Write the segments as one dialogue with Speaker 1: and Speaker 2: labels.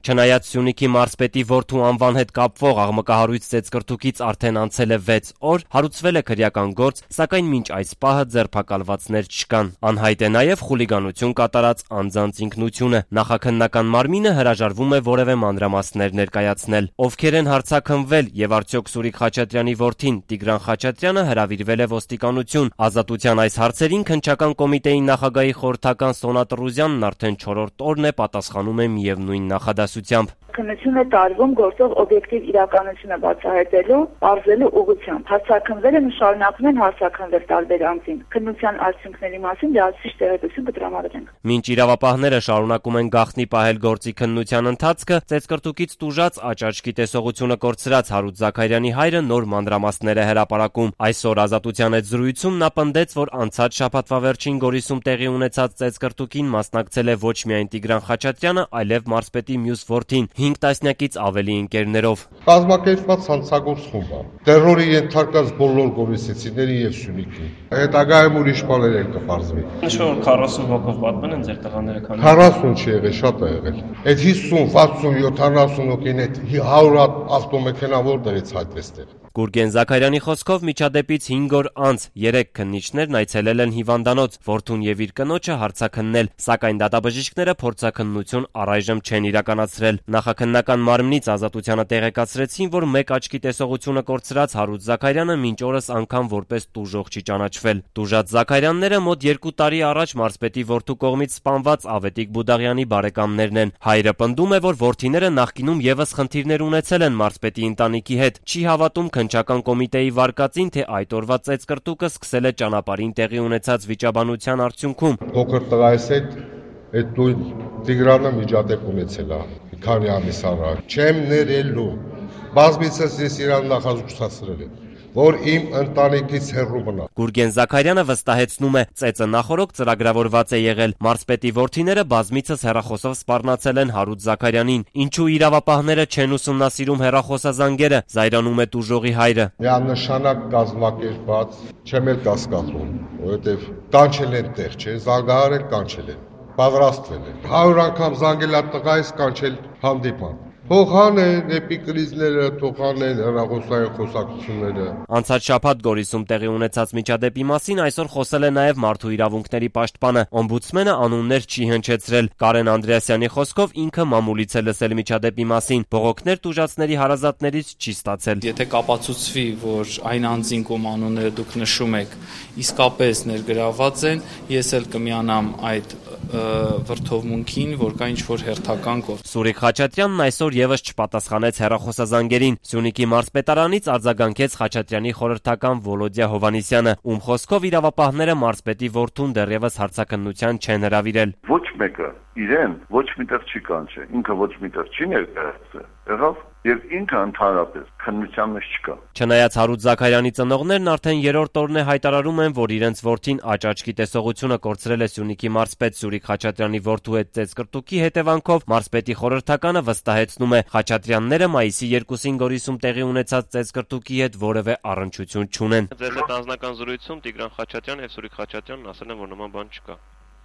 Speaker 1: Չնայած Սյունիքի մարզպետի որդու անվան հետ կապվող աղմկահարույց ծեծկռթուկից արդեն անցել է 6 օր, հարուցվել է քրեական գործ, սակայն մինչ այս պահը ձերբակալվածներ չկան։ Անհայտ է նաև խուլիգանություն կատարած անձանց ինքնությունը։ Նախաքննական մարմինը հրաժարվում է որևէ մանրամասներ ներկայացնել։ Ովքեր են հարձակնվել եւ արդյոք Սուրիկ Խաչատրյանի որդին Տիգրան Խաչատրյանը հրավիրվել է ոստիկանություն։ Ազատության այս հարցերին քննչական կոմիտեի նախագահի խորհրդական Սոնա Տրուզյանն արդեն 4-րդ օրն է պատասխանում է միևնույն նախադասությամբ։
Speaker 2: Քննություն է տարվում գործող օբյեկտիվ իրականությունը բացահայտելու, պարզելու ուղղությամբ։ Հարցաքննվելը շարունակվում են հարցաքննվել տարբեր անձին։ Քննության արդյունքների մասին լիացուցիչ տեղեկություն կտրամադրենք։
Speaker 1: Մինչ իրավապահները շարունակում են գաղտնի պահել գործի քննության ընթացքը, ծեծկռթուկից տուժած աճաճկի տեսողությունը կորցրած Հարութ Զաքարյանի հայրը նոր մանրամասներ է հրապարակում։ Այսօր Ազատության հետ զրույցում նա պնդեց, որ անցած շաբաթվա վերջին Գորիսում տեղի ունեցած ծեծկռթուկին մասնակցել է ոչ միայն Տիգրան Խաչատրյանը, այլև մարզպետի մյուս որդին 5 տասնյակից ավելի ընկերներով։
Speaker 3: Կազմակերպված հանցագործ խումբ է։ Տերորի ենթարկած բոլոր գորիսեցիների եւ Սյունիքի։ Հետագայում ուրիշ բաներ էլ կպարզվի։
Speaker 4: Ինչ-որ 40 հոգով պատմեն են ձեր տղաները քանի։
Speaker 3: 40 չի եղել, շատ է եղել։ Այդ 50, 60, 70 հոգին այդ 100 ավտոմեքենա որտեղից հայտնեց տեղ։
Speaker 1: Գուրգեն Զաքարյանի խոսքով միջադեպից 5 օր անց 3 քննիչներն այցելել են հիվանդանոց, որդուն եւ իր կնոջը հարցաքննել, սակայն դատաբժիշկները փորձաքննություն առայժմ չեն իրականացրել։ Նախաքննական մարմնից Ազատությանը տեղեկացրեցին, որ մեկ աչքի տեսողությունը կորցրած Հարութ Զաքարյանը մինչ օրս անգամ որպես տուժող չի ճանաչվել։ Տուժած Զաքարյանները մոտ 2 տարի առաջ մարզպետի որդու կողմից սպանված Ավետիք Բուդաղյանի բարեկամներն են։ Հայրը պնդում է, որ որդիները նախկինում եւս խնդիրներ ունեցել են մարզպետի ընտանիքի հետ։ Չի հավատում քննչական կոմիտեի վարկածին, թե այդ օրվա ծեծկռտուկը սկսել է ճանապարհին տեղի ունեցած վիճաբանության արդյունքում։
Speaker 3: Փոքր տղայիս այդ նույն Տիգրանը միջադեպ ունեցել է մի քանի ամիս առաջ։ Չեմ ներելու։ Բազմիցս ես իրան նախազգուշացրել եմ, որ իմ ընտանիքից հեռու մնա։
Speaker 1: Գուրգեն Զաքարյանը վստահեցնում է, ծեծը նախօրոք ծրագրավորված է եղել։ Մարզպետի որդիները բազմիցս հեռախոսով սպառնացել են Հարութ Զաքարյանին։ Ինչու իրավապահները չեն ուսումնասիրում հեռախոսազանգերը, զայրանում է տուժողի հայրը։
Speaker 3: Միանշանակ կազմակերպված, չեմ էլ կասկածում, որովհետև կանչել են տեղ, չէ, զանգահարել կանչել են, պատրաստվել են։ 100 անգամ զանգել է տղայիս, կանչել հանդիպան։ Թողանեն էպիկրիզները, թողանեն հեռախոսային խոսակցությունները։
Speaker 1: Անցած շաբաթ Գորիսում տեղի ունեցած միջադեպի մասին այսօր խոսել է նաև Մարդու իրավունքների պաշտպանը։ Օմբուդսմենը անուններ չի հնչեցրել։ Կարեն Անդրեասյանի խոսքով ինքը մամուլից է լսել միջադեպի մասին։ Բողոքներ տուժածների հարազատներից չի ստացել։
Speaker 4: Եթե կապացուցվի, որ այն անձին, ում անունները դուք նշում եք, իսկապես ներգրաված են, ես էլ կմիանամ այդ վրթովմունքին, որ կա ինչ-որ հերթական գործ։
Speaker 1: Սուրիկ Խաչատրյանն այսօր եւս չպատասխանեց հեռախոսազանգերին։ Սյունիքի մարզպետարանից արձագանքեց Խաչատրյանի խորհրդական Վոլոդիա Հովհաննիսյանը, ում խոսքով իրավապահները մարզպետի որդուն դեռևս հարցաքննության չեն հրավիրել։
Speaker 5: Ոչ մեկը իրեն ոչ միտեղ չի կանչել, ինքը ոչ միտեղ չի ներկայացել, եղավ եւ ինքը ընդհանրապես քննության մեջ չկա։
Speaker 1: Չնայած Հարութ Զաքարյանի ծնողներն արդեն 3-րդ օրն է հայտարարում են, որ իրենց որդին աճաճկի տեսողությունը կորցրել է Սյունիքի մարզպետ Սուրիկ Խաչատրյանի որդու հետ ծեծկռտուկի հետևանքով, մարզպետի խորհրդականը վստահեցնում է, Խաչատրյանները մայիսի 2-ին Գորիսում տեղի ունեցած ծեծկռտուկի հետ որևէ առնչություն չունեն։
Speaker 6: Ձեզ հետ անձնական զրույցում Տիգրան Խաչատրյանն եւ Սուրիկ Խաչատրյանն ասել են, որ նման բան չկա։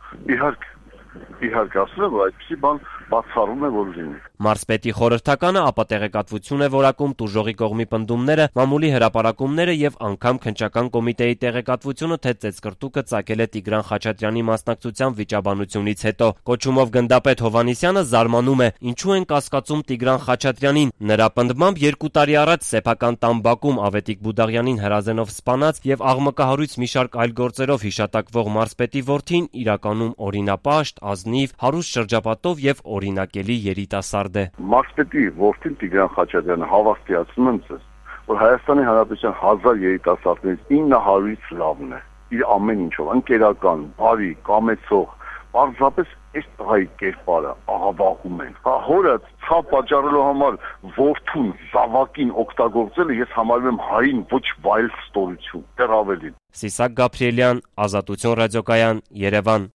Speaker 5: Իհարկե ասել եմ, որ այդպիսի բան բացառում է որ լինի։
Speaker 1: Մարզպետի խորհրդականը ապա տեղեկատվություն է որակում տուժողի կողմի պնդումները, մամուլի հրապարակումները եւ անգամ քննչական կոմիտեի տեղեկատվությունը, թե ծեծկռտուկը ծագել է Տիգրան Խաչատրյանի մասնակցությամբ վիճաբանությունից հետո։ Կոչումով գնդապետ Հովհաննիսյանը զարմանում է, ինչու են կասկածում Տիգրան Խաչատրյանին։ Նրա պնդմամբ 2 տարի առաջ սեփական տան բակում Ավետիք Բուդաղյանին հրազենով սպանած եւ աղմկահարույց մի շարք այլ գործերով հիշատակվող մարզպետի որդին իրականում օրինապաշտ, ազնիվ, հարուստ շրջապատով եւ օրինակելի երիտասարդ է։
Speaker 5: Մարզպետի որդին Տիգրան Խաչատրյանը հավաստիացնում եմ ձեզ, որ Հայաստանի Հանրապետության 1000 երիտասարդներից 900-ից լավն է։ Իր ամեն ինչով, ընկերական, բարի, կամեցող, պարզապես այս տղայի կերպարը աղավաղում են։ Հորը ցավ պատճառելու համար որդուն զավակին օգտագործելը ես համարում եմ հային ոչ վայել ստորություն, դեռ ավելին։
Speaker 1: Սիսակ Գաբրիելյան, Ազատություն ռադիոկայան, Երևան։